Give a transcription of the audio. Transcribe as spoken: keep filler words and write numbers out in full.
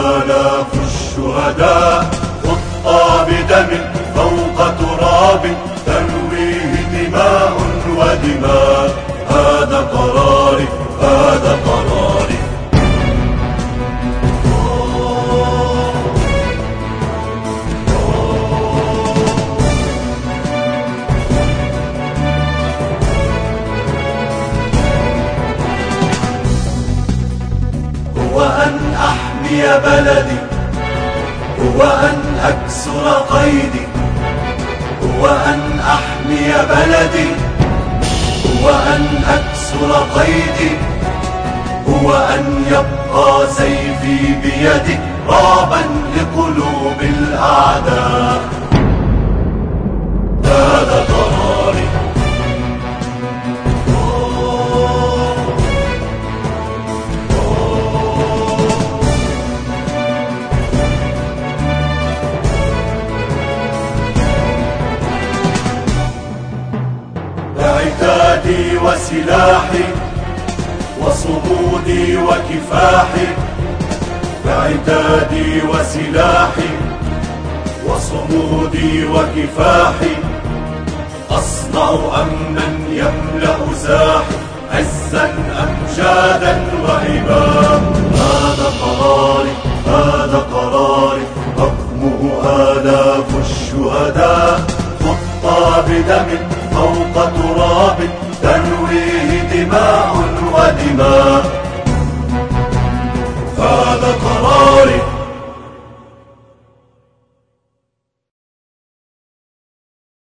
آلاف الشهداء خطى بدم فوق تراب ترويه دماء ودماء. هذا قراري، هذا قراري. هو أن أحمي بلدي، هو أن أكسر قيدي، هو أن أحمي بلدي، هو أن أكسر قيدي، هو أن يبقى سيفي بيدي رعبا لقلوب الأعداء. هذا قراري. عتادي وسلاحي وصمودي وكفاحي، بعتادي وسلاحي وصمودي وكفاحي، أصنع أمنا يملأ ساحي عزا أمجادا وهبا. هذا قراري.